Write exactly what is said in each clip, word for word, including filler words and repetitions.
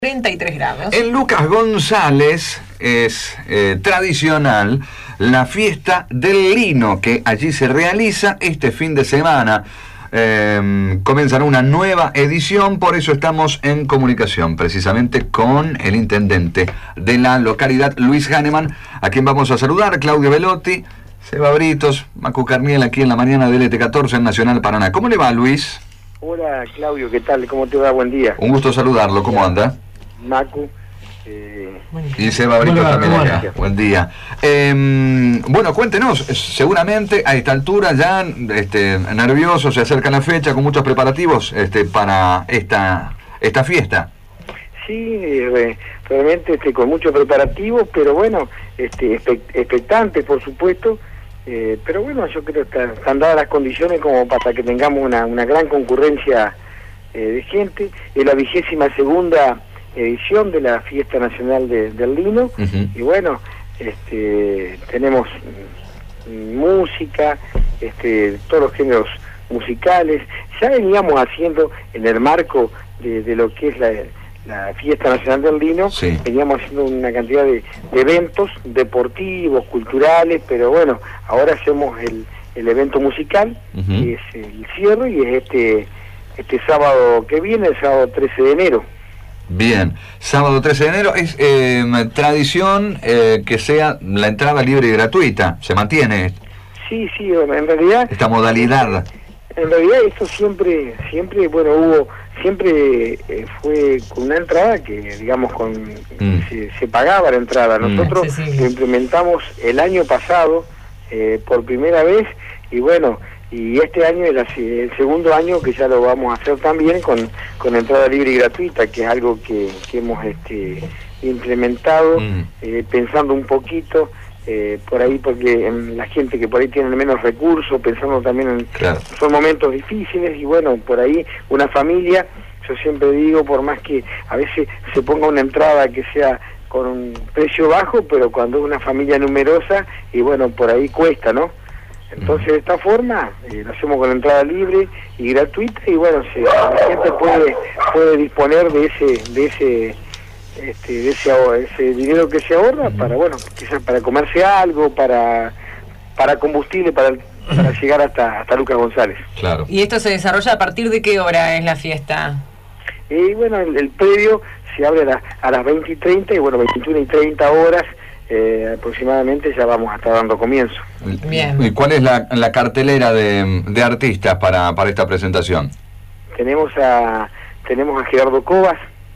treinta y tres grados. En Lucas González es eh, tradicional la fiesta del lino que allí se realiza este fin de semana. Eh, comenzará una nueva edición, por eso estamos en comunicación precisamente con el intendente de la localidad, Luis Hahnemann, a quien vamos a saludar. Claudio Velotti, Seba Britos, Macu Carniel, aquí en la mañana del E T catorce en Nacional Paraná. ¿Cómo le va, Luis? Hola, Claudio, ¿qué tal? ¿Cómo te va? Buen día. Un gusto saludarlo, ¿cómo anda? Macu. Eh... Y Seba Brito también acá. Buen día. Eh, bueno, cuéntenos, seguramente a esta altura ya este, nervioso, se acerca la fecha con muchos preparativos este, para esta esta fiesta. Sí, eh, realmente este, con muchos preparativos, pero bueno, este, expectantes por supuesto, eh, pero bueno, yo creo que están, están dadas las condiciones como para que tengamos una, una gran concurrencia eh, de gente. Es la vigésima segunda edición de la Fiesta Nacional de, del Lino. Uh-huh. Y bueno, este, tenemos música, este, todos los géneros musicales. Ya veníamos haciendo en el marco de, de lo que es la, la Fiesta Nacional del Lino, sí. Veníamos haciendo una cantidad de, de eventos deportivos, culturales, pero bueno, ahora hacemos el, el evento musical, uh-huh. Que es el cierre, y es este, este sábado que viene, el sábado trece de enero. Bien, sábado trece de enero, es eh, tradición eh, que sea la entrada libre y gratuita, ¿se mantiene? Sí, sí, en realidad... Esta modalidad. En realidad esto siempre, siempre, bueno, hubo, siempre eh, fue con una entrada que, digamos, con mm. se, se pagaba la entrada. Nosotros mm. sí, sí. Lo implementamos el año pasado, eh, por primera vez, y bueno... Y este año es el segundo año que ya lo vamos a hacer también con, con entrada libre y gratuita, que es algo que, que hemos este, implementado, mm. eh, pensando un poquito eh, por ahí, porque en la gente que por ahí tiene menos recursos, pensando también en... Claro. Son momentos difíciles, y bueno, por ahí una familia, yo siempre digo, por más que a veces se ponga una entrada que sea con un precio bajo, pero cuando es una familia numerosa, y bueno, por ahí cuesta, ¿no? Entonces, de esta forma, eh, lo hacemos con entrada libre y gratuita, y bueno, se, la gente puede puede disponer de ese de ese este, de ese, ese dinero que se ahorra para, bueno, quizás para comerse algo, para para combustible, para, para llegar hasta hasta Lucas González. Claro. ¿Y esto se desarrolla a partir de qué hora es la fiesta? Y bueno, el, el predio se abre a, la, a las veinte y treinta, y bueno, veintiuna y treinta horas. Eh, aproximadamente ya vamos a estar dando comienzo. Bien. ¿Y cuál es la, la cartelera de, de artistas para, para esta presentación? Tenemos a tenemos a Gerardo Cobas,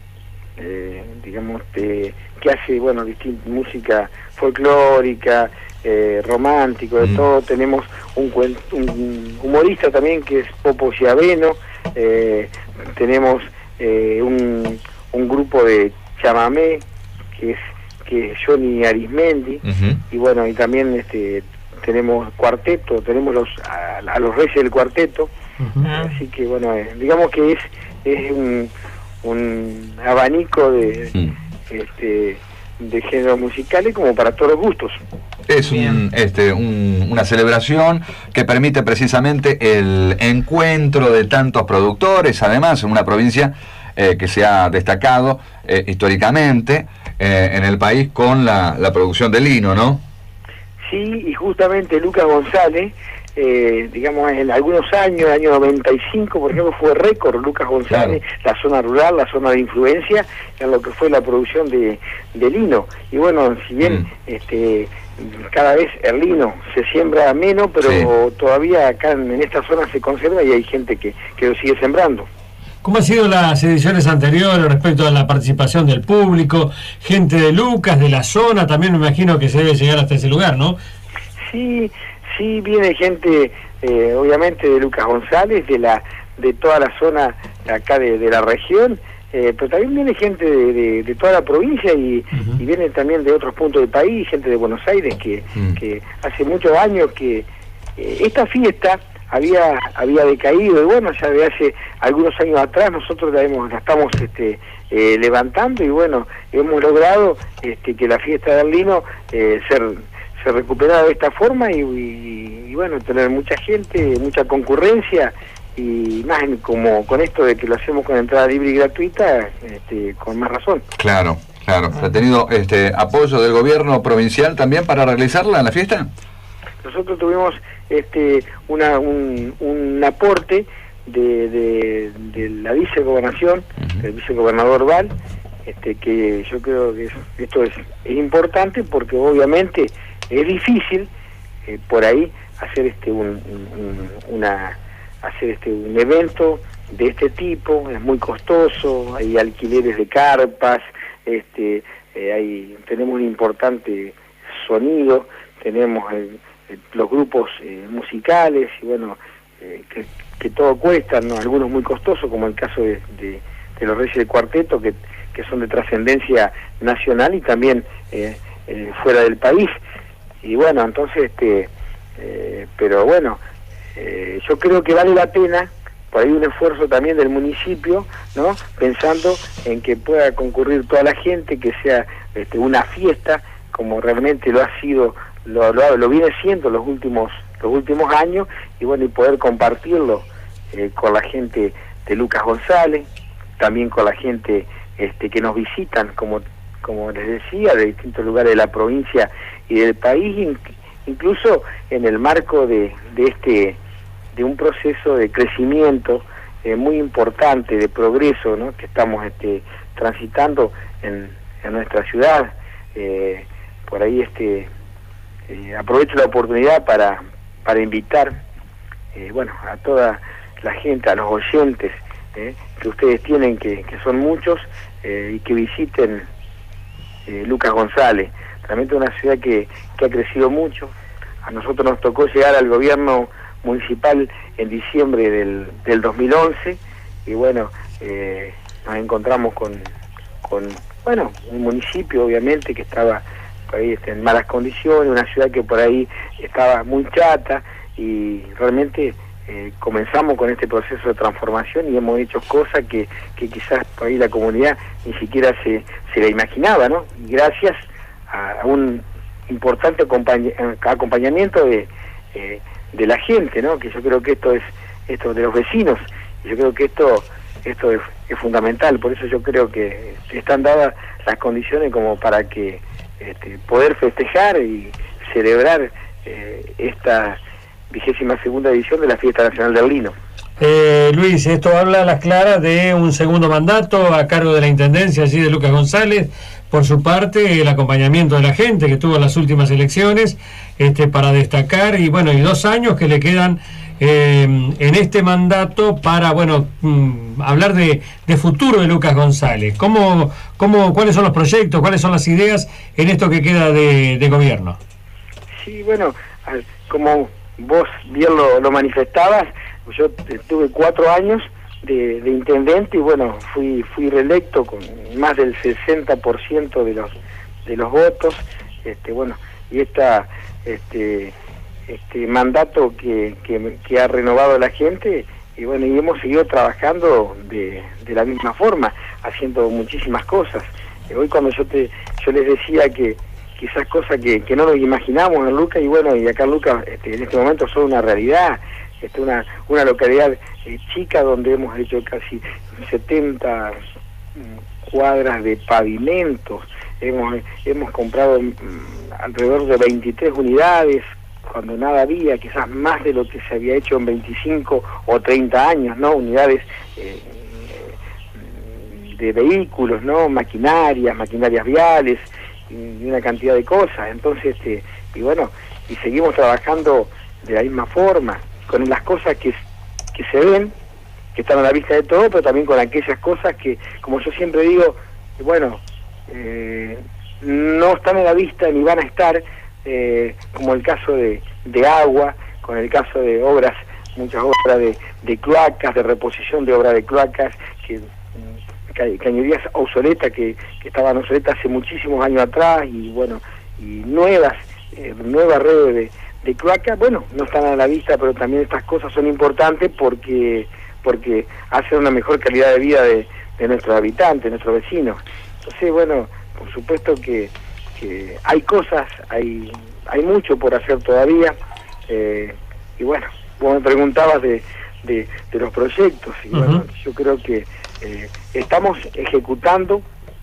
eh, digamos, de, que hace, bueno, distinta música folclórica, eh, romántico, de mm. todo. Tenemos un, un humorista también que es Popo Chiaveno. Eh, tenemos eh, un, un grupo de chamamé que es que es Johnny Arismendi, uh-huh. Y bueno, y también este tenemos cuarteto, tenemos los a, a los reyes del cuarteto, uh-huh. Así que bueno, eh, digamos que es es un, un abanico de uh-huh. este de géneros musicales como para todos los gustos. Es un, este, un, una celebración que permite precisamente el encuentro de tantos productores, además en una provincia eh, que se ha destacado eh, históricamente Eh, en el país con la, la producción de lino, ¿no? Sí, y justamente Lucas González, eh, digamos, en algunos años, el año noventa y cinco, por ejemplo, fue récord Lucas González, claro. La zona rural, la zona de influencia, en lo que fue la producción de, de lino. Y bueno, si bien mm. este cada vez el lino se siembra menos, pero sí. Todavía acá en, en esta zona se conserva, y hay gente que, que lo sigue sembrando. ¿Cómo han sido las ediciones anteriores respecto a la participación del público, gente de Lucas, de la zona? También me imagino que se debe llegar hasta ese lugar, ¿no? Sí, sí, viene gente, eh, obviamente, de Lucas González, de la de toda la zona acá de, de la región, eh, pero también viene gente de, de, de toda la provincia, y, uh-huh. Y viene también de otros puntos del país, gente de Buenos Aires, que, uh-huh. que hace muchos años que eh, esta fiesta había había decaído, y bueno, ya de hace algunos años atrás nosotros la, hemos, la estamos este, eh, levantando, y bueno, hemos logrado este, que la fiesta del lino eh, ser, se recuperara de esta forma, y, y, y bueno, tener mucha gente, mucha concurrencia, y más como con esto de que lo hacemos con entrada libre y gratuita, este, con más razón. Claro, claro. ¿Ha tenido este apoyo del gobierno provincial también para realizarla, la fiesta? Nosotros tuvimos este una un, un aporte de, de, de la vicegobernación, uh-huh. del vicegobernador Val, este, que yo creo que esto es, es importante porque obviamente es difícil eh, por ahí hacer este un, un, una hacer este un evento de este tipo. Es muy costoso, hay alquileres de carpas, este eh, hay tenemos un importante sonido, tenemos el, el, los grupos eh, musicales y bueno eh, que, que todo cuesta, ¿no? Algunos muy costosos, como el caso de, de, de los Reyes del Cuarteto, que, que son de trascendencia nacional y también eh, eh, fuera del país. Y bueno, entonces este eh, pero bueno, eh, yo creo que vale la pena por ahí un esfuerzo también del municipio, ¿no? Pensando en que pueda concurrir toda la gente, que sea este, una fiesta como realmente lo ha sido, lo, lo, lo viene siendo los últimos los últimos años, y bueno, y poder compartirlo eh, con la gente de Lucas González, también con la gente este, que nos visitan, como como les decía, de distintos lugares de la provincia y del país, incluso en el marco de, de este de un proceso de crecimiento eh, muy importante, de progreso, ¿no? Que estamos este, transitando en, en nuestra ciudad. Eh, por ahí este eh, aprovecho la oportunidad para para invitar eh, bueno, a toda la gente, a los oyentes eh, que ustedes tienen, que, que son muchos, eh, y que visiten eh, Lucas González. Realmente una ciudad que, que ha crecido mucho. A nosotros nos tocó llegar al gobierno municipal en diciembre del, del dos mil once, y bueno, eh, nos encontramos con, con bueno, un municipio obviamente que estaba por ahí este, en malas condiciones, una ciudad que por ahí estaba muy chata, y realmente eh, comenzamos con este proceso de transformación y hemos hecho cosas que, que quizás por ahí la comunidad ni siquiera se, se la imaginaba, ¿no? Y gracias a, a un importante acompañ acompañamiento de, eh, de la gente, ¿no? Que yo creo que esto es esto de los vecinos, y yo creo que esto esto es, es fundamental. Por eso yo creo que están dadas las condiciones como para que este, poder festejar y celebrar eh, esta vigésima segunda edición de la Fiesta Nacional del Lino. Eh, Luis, esto habla a las claras de un segundo mandato a cargo de la Intendencia allí de Lucas González. Por su parte, el acompañamiento de la gente que tuvo las últimas elecciones, este, para destacar, y bueno, y dos años que le quedan eh, en este mandato para, bueno, mmm, hablar de, de futuro de Lucas González. ¿Cómo, cómo, ¿Cuáles son los proyectos, cuáles son las ideas en esto que queda de, de gobierno? Sí, bueno, como vos bien lo, lo manifestabas, yo tuve cuatro años de, de intendente y bueno, fui fui reelecto con más del sesenta por ciento de los de los votos, este bueno, y esta este este mandato que, que, que ha renovado la gente, y bueno, y hemos seguido trabajando de, de la misma forma, haciendo muchísimas cosas. Hoy cuando yo te yo les decía que quizás cosas que, que no nos imaginamos en Lucas, y bueno, y acá en Lucas este, en este momento son una realidad. Este, una, una localidad eh, chica donde hemos hecho casi setenta cuadras de pavimentos, hemos, hemos comprado mm, alrededor de veintitrés unidades, cuando nada había, quizás más de lo que se había hecho en veinticinco o treinta años, ¿no? Unidades eh, de vehículos, ¿no? Maquinarias, maquinarias viales, y una cantidad de cosas. Entonces, este, y bueno, y seguimos trabajando de la misma forma, con las cosas que, que se ven, que están a la vista de todo, pero también con aquellas cosas que, como yo siempre digo, bueno, eh, no están a la vista ni van a estar, eh, como el caso de, de agua, con el caso de obras, muchas obras de, de cloacas, de reposición de obras de cloacas, que cañerías obsoletas, que, que estaban obsoletas hace muchísimos años atrás, y bueno, y nuevas, eh, nuevas redes de de cloaca, bueno, no están a la vista, pero también estas cosas son importantes porque porque hacen una mejor calidad de vida de, de nuestros habitantes, de nuestros vecinos. Entonces, bueno, por supuesto que, que hay cosas, hay hay mucho por hacer todavía, eh, y bueno, vos me preguntabas de, de, de los proyectos. Y uh-huh. bueno, yo creo que eh, estamos ejecutando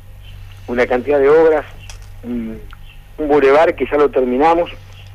una cantidad de obras, un, un bulevar que ya lo terminamos,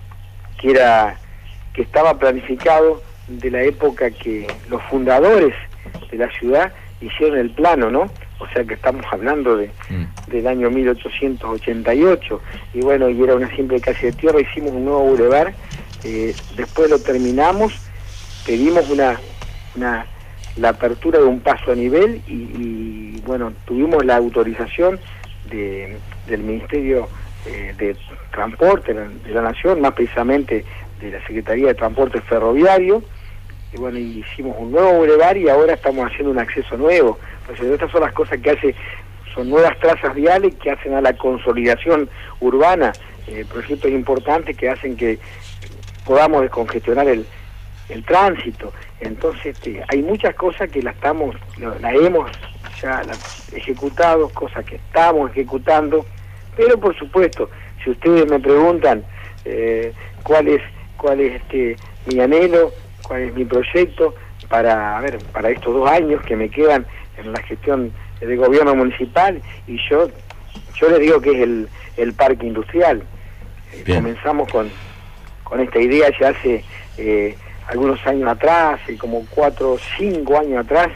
que era que estaba planificado de la época que los fundadores de la ciudad hicieron el plano, ¿no? O sea que estamos hablando de mm. del año mil ochocientos ochenta y ocho, y bueno, y era una simple calle de tierra, hicimos un nuevo bulevar, eh, después lo terminamos, pedimos una, una la apertura de un paso a nivel y, y bueno, tuvimos la autorización de, del Ministerio eh, de Transporte de la, de la Nación, más precisamente de la Secretaría de Transporte Ferroviario, y bueno, hicimos un nuevo bulevar y ahora estamos haciendo un acceso nuevo. Pues estas son las cosas que hace, son nuevas trazas viales que hacen a la consolidación urbana, eh, proyectos importantes que hacen que podamos descongestionar el, el tránsito. Entonces este, hay muchas cosas que las estamos, las hemos ya las ejecutado, cosas que estamos ejecutando, pero por supuesto, si ustedes me preguntan eh, cuál es, cuál es este mi anhelo, cuál es mi proyecto para, a ver, para estos dos años que me quedan en la gestión de gobierno municipal, y yo yo les digo que es el, el parque industrial. Bien. Comenzamos con, con esta idea ya hace eh, algunos años atrás, eh, como cuatro o cinco años atrás,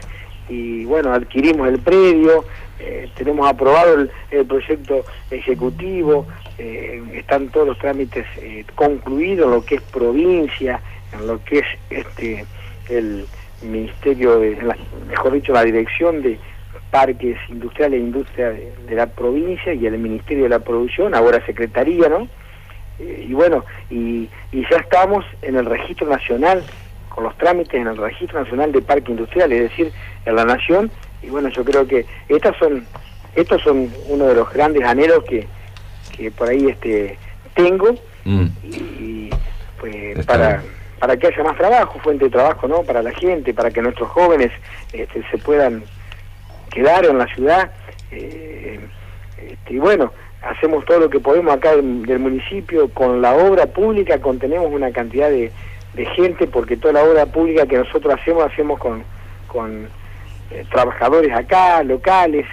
y bueno, adquirimos el predio, eh, tenemos aprobado el, el proyecto ejecutivo, eh, están todos los trámites eh, concluidos en lo que es provincia, en lo que es este el Ministerio, de, la, mejor dicho, la Dirección de Parques Industriales e Industria de, de la provincia y el Ministerio de la Producción, ahora Secretaría, ¿no? Eh, y bueno, y, y ya estamos en el Registro Nacional, con los trámites en el Registro Nacional de Parque Industrial, es decir, en la Nación, y bueno, yo creo que estas son, estos son uno de los grandes anhelos que, que por ahí este tengo, mm. y, y pues para... Bien. Para que haya más trabajo, fuente de trabajo, ¿no? Para la gente, para que nuestros jóvenes este, se puedan quedar en la ciudad. Eh, este, y bueno, hacemos todo lo que podemos acá del, del municipio, con la obra pública contenemos una cantidad de, de gente, porque toda la obra pública que nosotros hacemos, hacemos con, con eh, trabajadores acá, locales,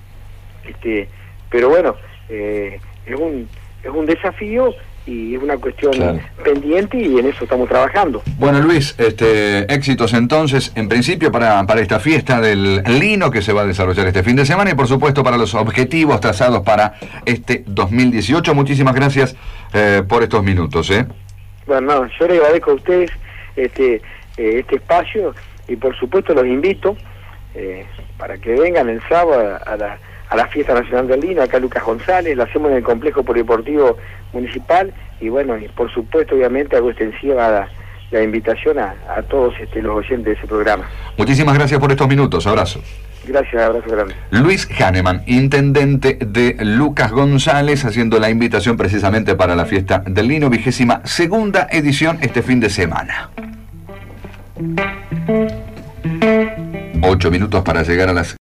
este, pero bueno, eh, es un, es un desafío, y es una cuestión claro. pendiente, y en eso estamos trabajando. Bueno, Luis, este, éxitos entonces, en principio para, para esta fiesta del Lino que se va a desarrollar este fin de semana, y por supuesto para los objetivos trazados para este dos mil dieciocho. Muchísimas gracias eh, por estos minutos. ¿eh? Bueno, no, yo les agradezco a ustedes este, eh, este espacio, y por supuesto los invito eh, para que vengan el sábado a, a la a la Fiesta Nacional del Lino, acá Lucas González, la hacemos en el Complejo Polideportivo Municipal, y bueno, y por supuesto, obviamente, hago extensiva la, la invitación a, a todos este, los oyentes de ese programa. Muchísimas gracias por estos minutos, abrazo. Gracias, abrazo grande. Luis Hahnemann, intendente de Lucas González, haciendo la invitación precisamente para la Fiesta del Lino, vigésima segunda edición este fin de semana. Ocho minutos para llegar a las